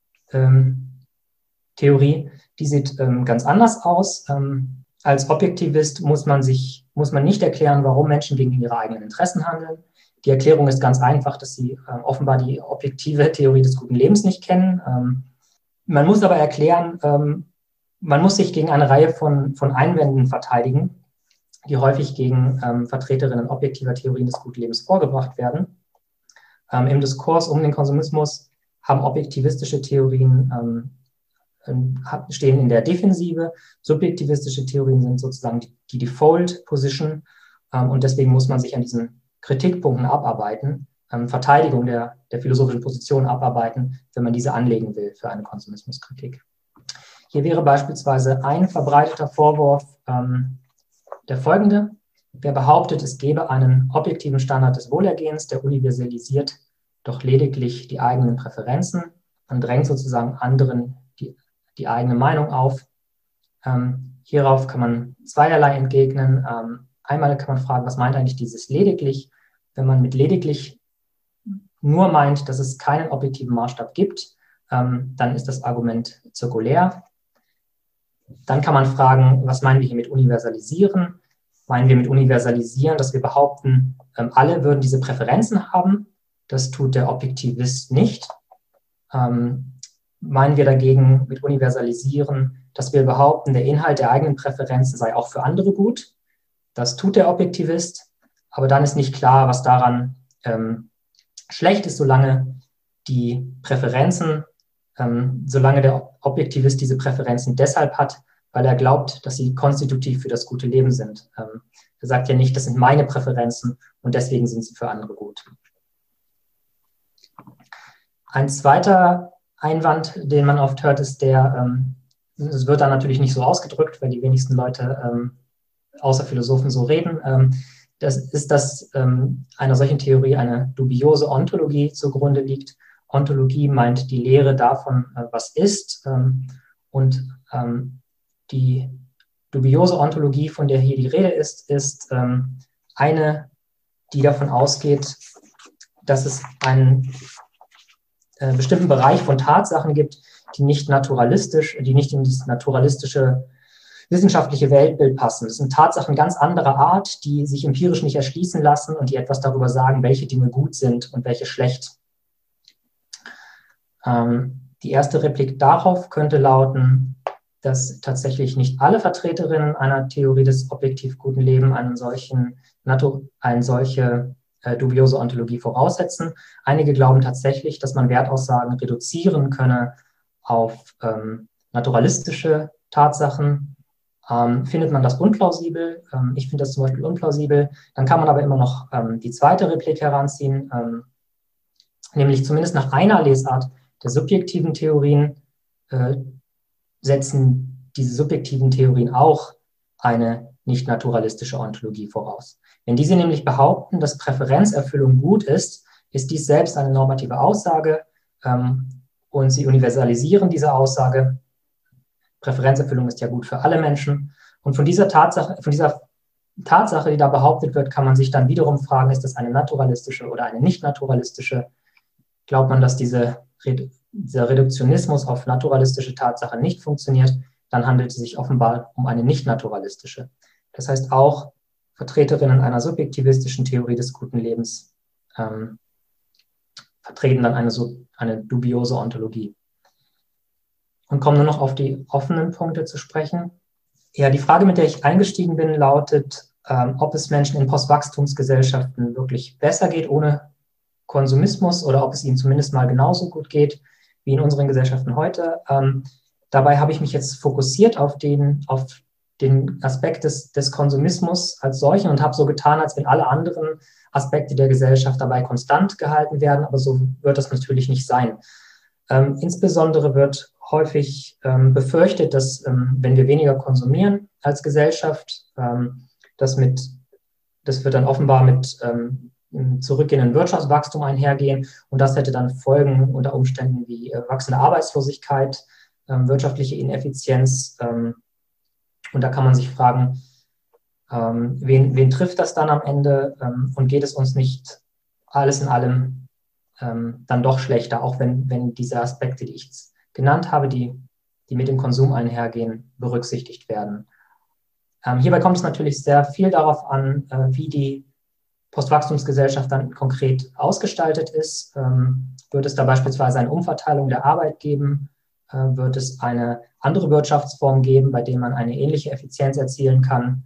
Theorie. Die sieht ganz anders aus. Als Objektivist muss man nicht erklären, warum Menschen gegen ihre eigenen Interessen handeln. Die Erklärung ist ganz einfach, dass sie offenbar die objektive Theorie des guten Lebens nicht kennen. Man muss aber erklären, man muss sich gegen eine Reihe von Einwänden verteidigen, die häufig gegen Vertreterinnen objektiver Theorien des guten Lebens vorgebracht werden. Im Diskurs um den Konsumismus haben objektivistische Theorien, stehen in der Defensive. Subjektivistische Theorien sind sozusagen die Default-Position und deswegen muss man sich an diesen Kritikpunkten abarbeiten, Verteidigung der philosophischen Position abarbeiten, wenn man diese anlegen will für eine Konsumismuskritik. Hier wäre beispielsweise ein verbreiteter Vorwurf der folgende: Wer behauptet, es gebe einen objektiven Standard des Wohlergehens, der universalisiert doch lediglich die eigenen Präferenzen und drängt sozusagen anderen die eigene Meinung auf. Hierauf kann man zweierlei entgegnen. Einmal kann man fragen, was meint eigentlich dieses lediglich? Wenn man mit lediglich nur meint, dass es keinen objektiven Maßstab gibt, dann ist das Argument zirkulär. Dann kann man fragen, was meinen wir hier mit universalisieren? Meinen wir mit universalisieren, dass wir behaupten, alle würden diese Präferenzen haben? Das tut der Objektivist nicht. Meinen wir dagegen mit universalisieren, dass wir behaupten, der Inhalt der eigenen Präferenzen sei auch für andere gut? Das tut der Objektivist, aber dann ist nicht klar, was daran schlecht ist, solange die Präferenzen, solange der Objektivist diese Präferenzen deshalb hat, weil er glaubt, dass sie konstitutiv für das gute Leben sind. Er sagt ja nicht, das sind meine Präferenzen und deswegen sind sie für andere gut. Ein zweiter Einwand, den man oft hört, ist es wird dann natürlich nicht so ausgedrückt, weil die wenigsten Leute außer Philosophen so reden. Das ist, dass einer solchen Theorie eine dubiose Ontologie zugrunde liegt. Ontologie meint die Lehre davon, was ist. Und die dubiose Ontologie, von der hier die Rede ist, ist eine, die davon ausgeht, dass es einen bestimmten Bereich von Tatsachen gibt, die nicht in das naturalistische wissenschaftliche Weltbild passen. Das sind Tatsachen ganz anderer Art, die sich empirisch nicht erschließen lassen und die etwas darüber sagen, welche Dinge gut sind und welche schlecht. Die erste Replik darauf könnte lauten, dass tatsächlich nicht alle Vertreterinnen einer Theorie des objektiv guten Lebens eine solche dubiose Ontologie voraussetzen. Einige glauben tatsächlich, dass man Wertaussagen reduzieren könne auf naturalistische Tatsachen. Findet man das unplausibel? Ich finde das zum Beispiel unplausibel. Dann kann man aber immer noch die zweite Replik heranziehen, nämlich zumindest nach einer Lesart der subjektiven Theorien setzen diese subjektiven Theorien auch eine nicht naturalistische Ontologie voraus. Wenn diese nämlich behaupten, dass Präferenzerfüllung gut ist, ist dies selbst eine normative Aussage und sie universalisieren diese Aussage. Präferenzerfüllung ist ja gut für alle Menschen. Und von dieser Tatsache, die da behauptet wird, kann man sich dann wiederum fragen, ist das eine naturalistische oder eine nicht naturalistische? Glaubt man, dass dieser Reduktionismus auf naturalistische Tatsachen nicht funktioniert, dann handelt es sich offenbar um eine nicht naturalistische. Das heißt, auch Vertreterinnen einer subjektivistischen Theorie des guten Lebens vertreten dann eine dubiose Ontologie. Und kommen nur noch auf die offenen Punkte zu sprechen. Ja, die Frage, mit der ich eingestiegen bin, lautet, ob es Menschen in Postwachstumsgesellschaften wirklich besser geht ohne Konsumismus oder ob es ihnen zumindest mal genauso gut geht wie in unseren Gesellschaften heute. Dabei habe ich mich jetzt fokussiert auf den Aspekt des Konsumismus als solchen und habe so getan, als wenn alle anderen Aspekte der Gesellschaft dabei konstant gehalten werden, aber so wird das natürlich nicht sein. Insbesondere wird häufig befürchtet, dass wenn wir weniger konsumieren als Gesellschaft, das wird dann offenbar mit zurückgehenden Wirtschaftswachstum einhergehen und das hätte dann Folgen unter Umständen wie wachsende Arbeitslosigkeit, wirtschaftliche Ineffizienz und da kann man sich fragen, wen trifft das dann am Ende und geht es uns nicht alles in allem dann doch schlechter, auch wenn diese Aspekte, die ich genannt habe, die mit dem Konsum einhergehen, berücksichtigt werden. Hierbei kommt es natürlich sehr viel darauf an, wie die Postwachstumsgesellschaft dann konkret ausgestaltet ist. Wird es da beispielsweise eine Umverteilung der Arbeit geben? Wird es eine andere Wirtschaftsform geben, bei der man eine ähnliche Effizienz erzielen kann?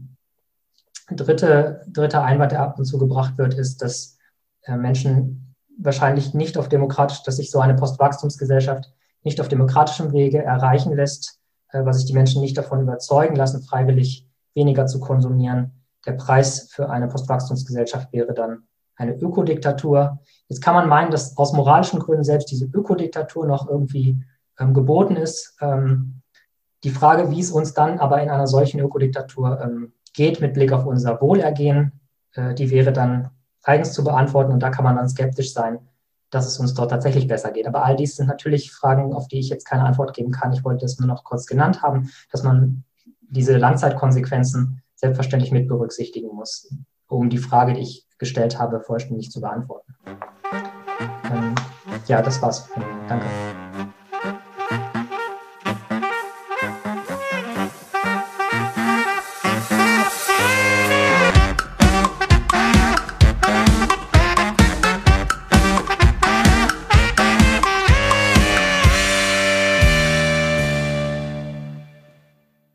Dritter Einwand, der ab und zu gebracht wird, ist, dass Menschen wahrscheinlich nicht auf demokratisch, dass sich so eine Postwachstumsgesellschaft nicht auf demokratischem Wege erreichen lässt, weil sich die Menschen nicht davon überzeugen lassen, freiwillig weniger zu konsumieren. Der Preis für eine Postwachstumsgesellschaft wäre dann eine Ökodiktatur. Jetzt kann man meinen, dass aus moralischen Gründen selbst diese Ökodiktatur noch irgendwie geboten ist. Die Frage, wie es uns dann aber in einer solchen Ökodiktatur geht mit Blick auf unser Wohlergehen, die wäre dann eigens zu beantworten und da kann man dann skeptisch sein, dass es uns dort tatsächlich besser geht. Aber all dies sind natürlich Fragen, auf die ich jetzt keine Antwort geben kann. Ich wollte es nur noch kurz genannt haben, dass man diese Langzeitkonsequenzen selbstverständlich mit berücksichtigen muss, um die Frage, die ich gestellt habe, vollständig zu beantworten. Ja, das war's. Danke.